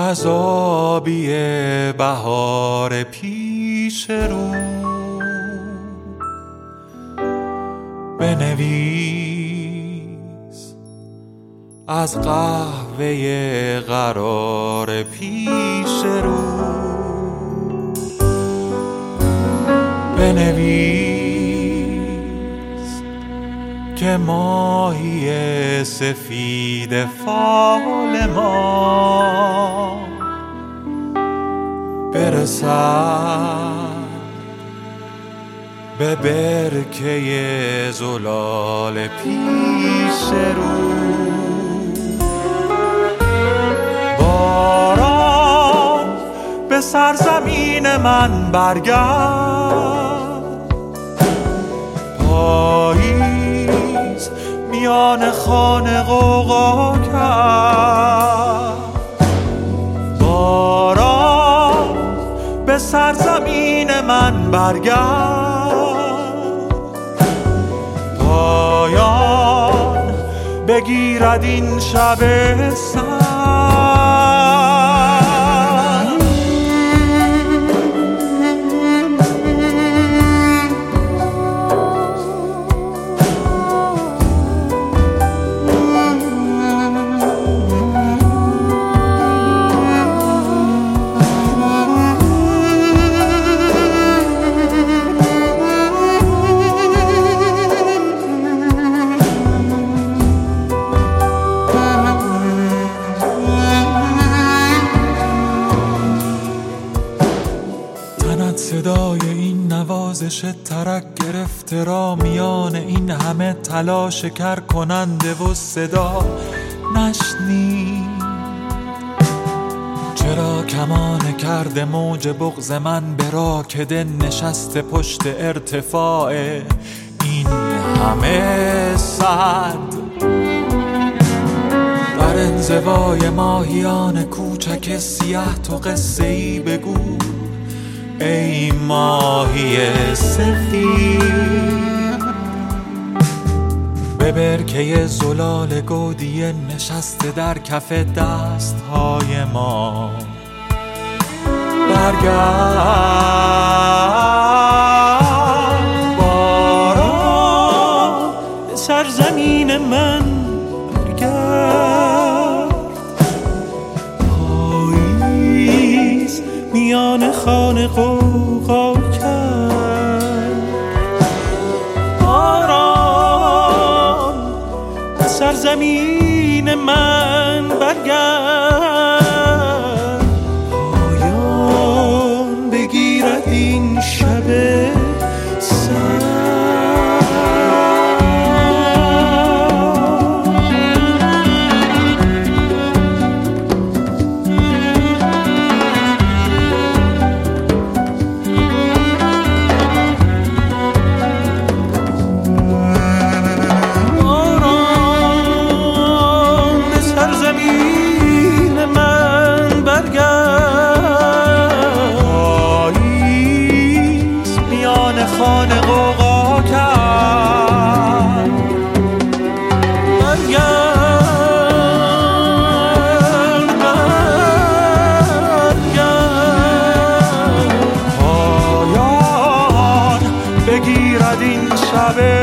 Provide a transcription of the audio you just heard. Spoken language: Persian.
گذابی بهار پیش رو بنویس، از قهوه قرار پیش رو بنویس که ماهی سفید فال ما برسد به برکه زلال پیش رو. باران به سرزمین من برگرد، پاییز میان خانه غوغا کرد. باران به سرزمین من برگرد، پایان بگیرد این شب سرد. صدای این نوازش ترک گرفته را میان این همه تلاش کر کننده و صدا نشنید. چرا کمان کرده موج بغض من به راکده نشسته پشت ارتفاع این همه سد؟ در انزوای ماهیان کوچک سیاه تو قصه ای بگو ای ماهی سفید، به برکه زلال گودیه نشسته در کف دستهای ما برگرد. باران به سرزمین من برگرد، پاییز میان خانه غوغا کرد. باران به سرزمین من برگرد، پایان بگیرد این شب سرد. خانه غوغا کرد، برگرد پایان بگیرد این شب